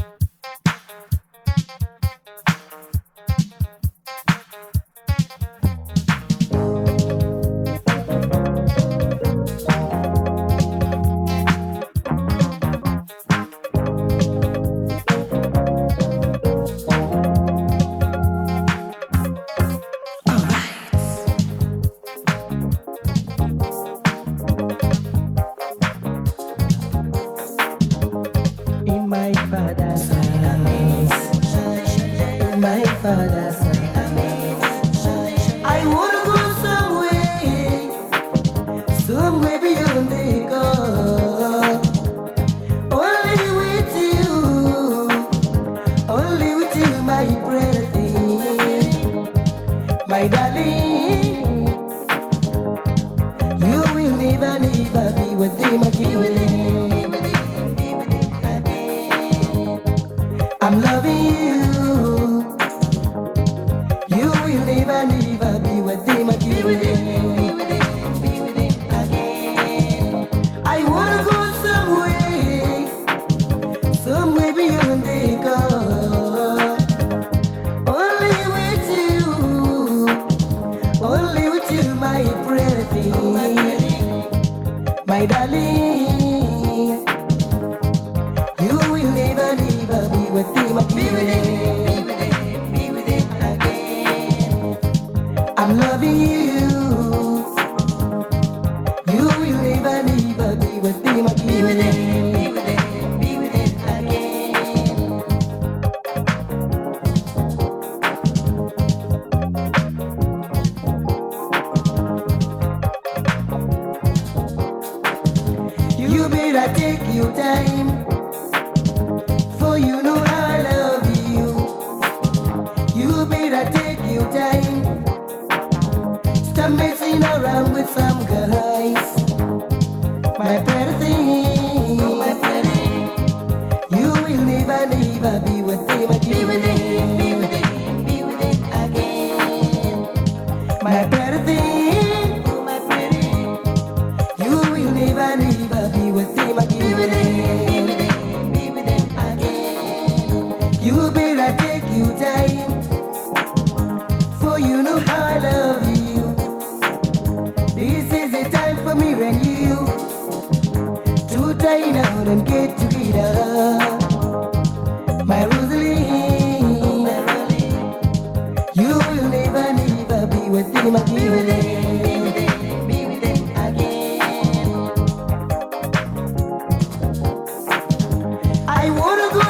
In my father's house, in my father's house, I wanna go somewhere beyond the God. Only with you, my pretty, my darling. You will never, never be what they might give. I'm loving you. You will never, never be what they might give. I wanna go somewhere beyond the God. Only with you, my pretty, my darling. You will never, never be what they might give. I'm loving you. You will never, never be what they might give. You better take your time, for you know I love you. You better take your time. Stop messing around with some guys. My pretty thing, you will never, never be what they might give. My pretty thing, you will never, never be what they might give. You better take your time, for you know how I love you. This is the time for me and you to tie down and get together. My Rosalie, you will never, never be what they might give. I wanna go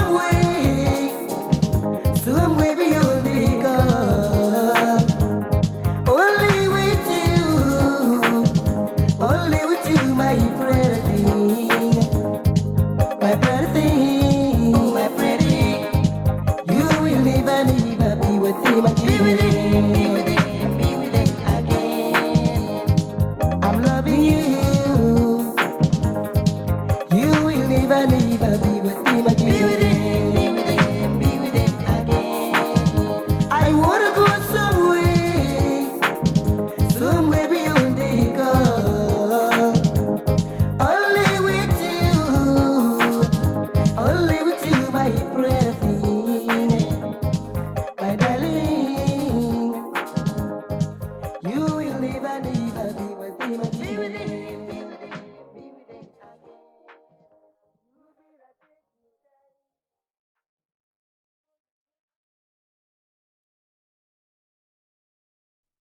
somewhere beyond the God. Only with you, my pretty, my pretty, my pretty. You will never, never be what they might give. I'm loving you. You will never, never be